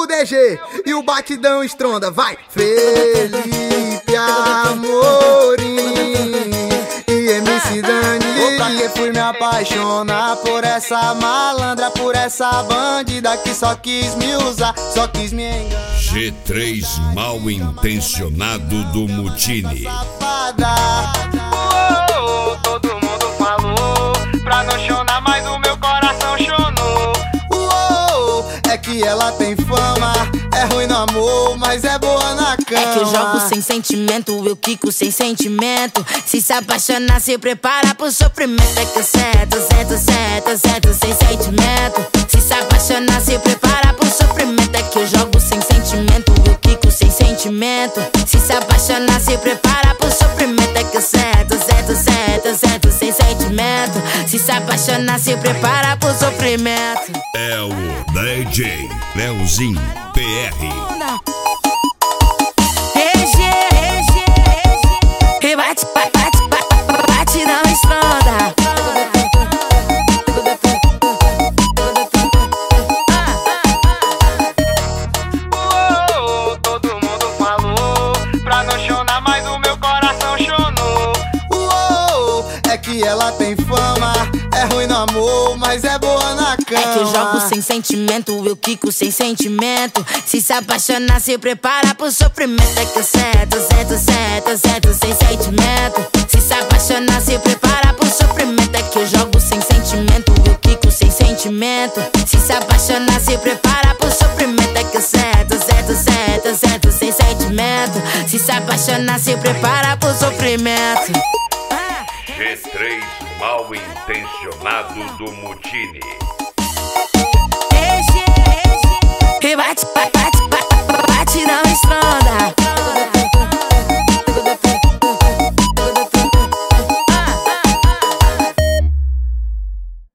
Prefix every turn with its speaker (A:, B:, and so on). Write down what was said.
A: do DG e o batidão estronda, vai! Felipe Amorim e MC Dani.
B: Pra que fui me apaixonar por essa malandra, por essa bandida que só quis me usar, só quis me enganar.
C: G3 mal intencionado do Mutini.
B: Todo mundo falou pra não chorar, mas o meu coração chonou. É que ela tem fama, é ruim no amor, mas é boa na cama.
D: É que eu jogo sem sentimento, eu quico sem sentimento. Se apaixonar, se prepara pro sofrimento. É que eu certo sem sentimento. Se apaixonar, se prepara pro sofrimento. É que eu jogo sem sentimento, eu quico sem sentimento. Se apaixonar, se prepara pro sofrimento. É que eu certo sem sentimento. Se apaixonar, se prepara pro sofrimento.
C: É o DJ Leozinho PR.
D: Bate não estronda.
B: Todo mundo falou pra não chorar, mas o meu coração chonou. É que ela tem fama, é ruim no amor, mas é boa na cama.
D: É que eu jogo sem sentimento, eu quico sem sentimento. Se apaixonar, se prepara pro sofrimento. É que eu certo sem sentimento. Se apaixonar, se prepara pro sofrimento. É que eu jogo sem sentimento, eu quico sem sentimento. Se apaixonar, se prepara pro sofrimento. É que eu certo sem sentimento. Se apaixonar, se prepara pro sofrimento.
C: G3 mal intencionado do Mutini.